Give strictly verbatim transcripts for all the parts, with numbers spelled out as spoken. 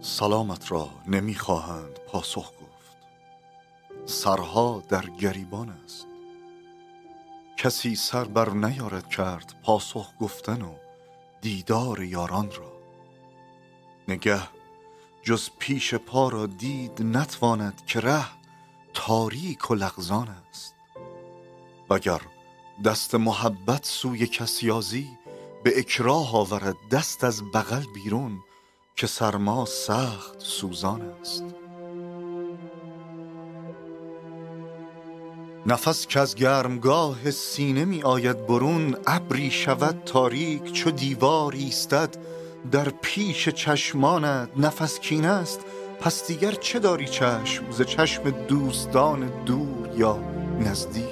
سلامت را نمیخواهند پاسخ گفت، سرها در گریبان است. کسی سر بر نیارد کرد پاسخ گفتن و دیدار یاران را. نگه جز پیش پا را دید نتواند که ره تاریک و لغزان است. وگر دست محبت سوی کسیازی به اکراه آورد دست از بغل بیرون که سرما سخت سوزان است. نفس که از گرمگاه سینه می آید برون، ابری شود تاریک چو دیوار ایستد در پیش چشمانت. نفس کین است پس دیگر چه داری چشم ز چشم دوستان دور یا نزدیک؟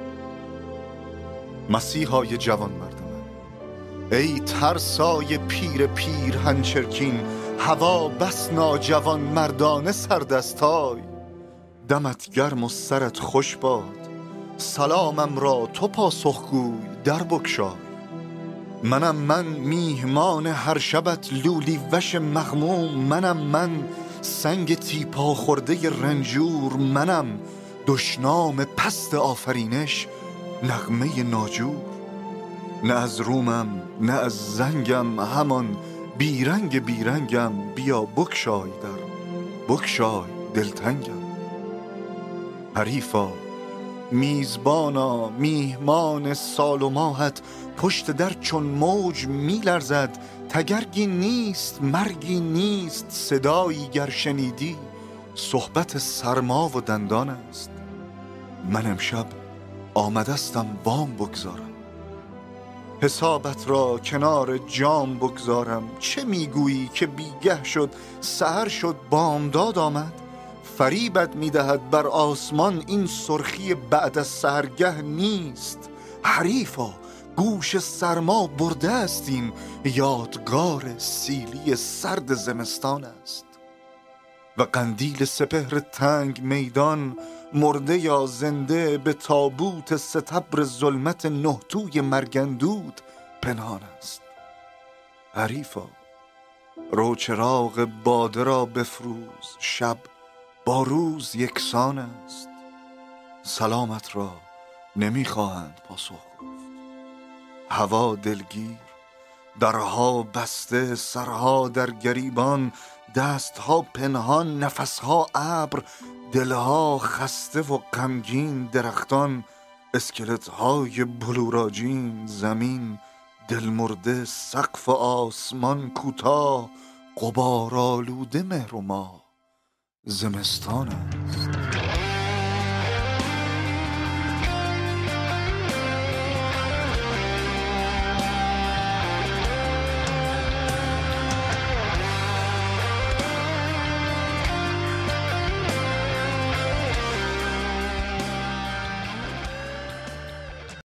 مسیحای جوان مرد من، ای ترسای پیر پیر هنچرکین، هوا بس ناجوان مردانه سردستای. دمت گرم و سرت خوش باد، سلامم را تو پاسخگوی در بگشای. منم من میهمان هر شبت لولی وش مغموم، منم من سنگ تیپا خورده رنجور، منم دشنام پست آفرینش نغمه ناجور. نه از رومم نه از زنگم همان بیرنگ بیرنگم، بیا بگشای در بگشای دلتنگم. حریفا میزبانا میهمان سال و ماهت پشت در چون موج میلرزد. تگرگی نیست مرگی نیست، صدایی گر شنیدی صحبت سرما و دندان است. من امشب آمدستم وام بگذارم، حسابت را کنار جام بگذارم. چه میگویی که بیگه شد سحر شد بامداد آمد؟ فریبت میدهد بر آسمان این سرخی بعد از سحرگه نیست. حریفا گوش سرما برده است، این یادگار سیلی سرد زمستان است. و قندیل سپهر تنگ میدان مرده یا زنده به تابوت ستبر ظلمت نهتوی مرگندود پنهان است. حریفا رو چراغ باده را بفروز، شب با روز یکسان است. سلامت را نمیخواهند پاسخ گفت، هوا دلگیر، درها بسته، سرها در گریبان، دستها پنهان، نفسها ابر، دلها خسته و غمگین. درختان اسکلتهای بلوراجین، زمین دلمرده، سقف آسمان کوتاه، غبارآلوده مهر و ماه زمستان است.